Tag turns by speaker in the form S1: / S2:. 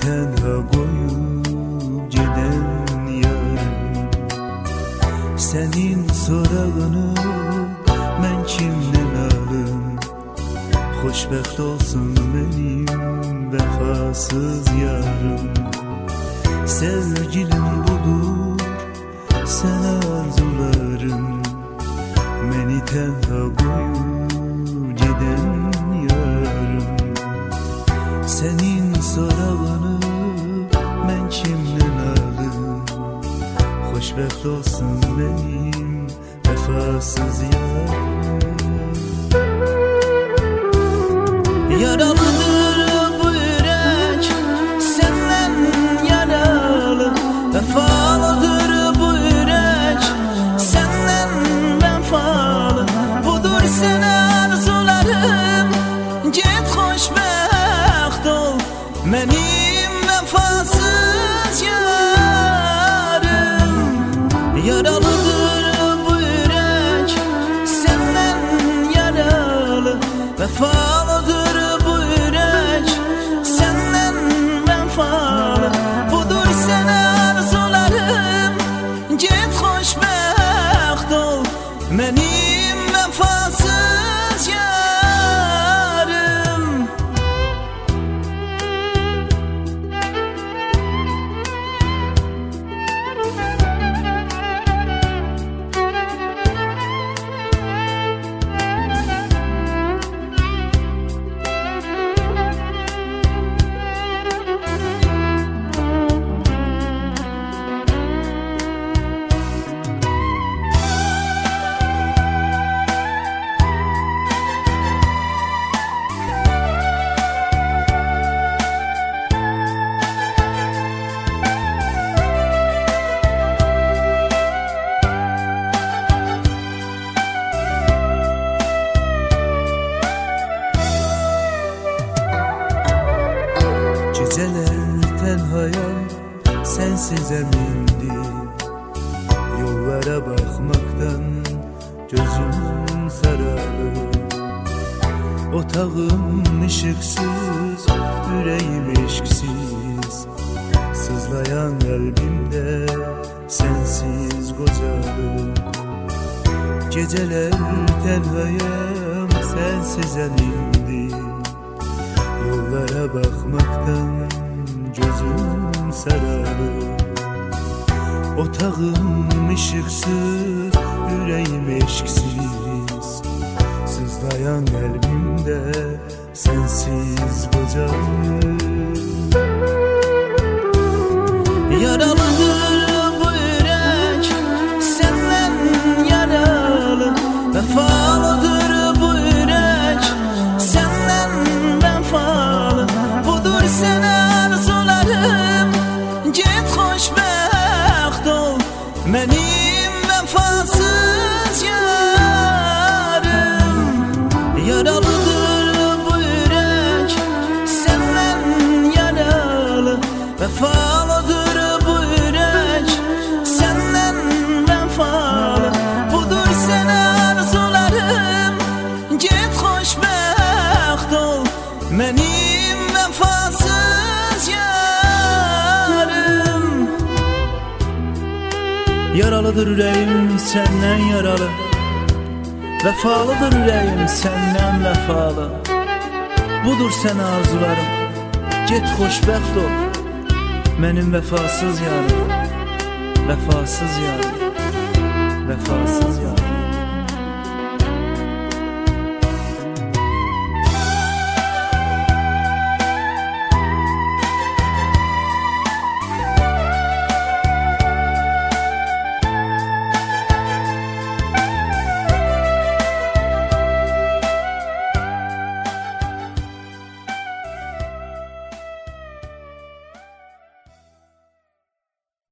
S1: tenha koyup giden yarım. Senin sorağını ben kimden alım? Xoşbəxt olsun benim vefasız yarım. Sevgilim budur, sen arzularım. Beni tenha koyup giden yarım. Senin sorağını ben kimden alım? Xoşbəxt olsun benim vefasız yarım. Yaralıdır bu yürek, senden yaralı. Vefalıdır bu yürek, senden vefalı. Budur sen arzularım, git xoşbəxt ol benim vefasız yarım. Yaralıdır bu yürek, senden yaralı. Vefalıdır bu yürek, senden vefalı. Budur sen arzularım, git xoşbəxt ol benim vefasız yarım. Geceler tenhayam, sensiz emindi. Yollara bakmaktan gözüm sarardı. Otağım ışıksız, yüreğim eşksiz. Sızlayan kalbimde sensiz kocalı. Geceler tenhayam, sensiz emindi. Yollara bakmaktan gözüm sarardı. Otağım ışıksız, yüreğim eşksiz. Sızlayan kalbimde sensiz kocalı. Yaralıdır bu yürek, senden yaralı. Vefalıdır bu yürek, senden vefalı. Budur sen arzularım, git xoşbəxt ol benim vefasız yarım. Yaralıdır bu yürek, senden yaralı. Vefalıdır bu yürek, senden vefalı. Budur sen arzularım, git xoşbəxt ol benim vefasız yarım. Yaralıdır yüreğim senden yaralı. Vefalıdır yüreğim senden vefalı. Budur sen arzularım, git xoşbəxt ol benim vefasız yarım. Vefasız yarım, vefasız yarım.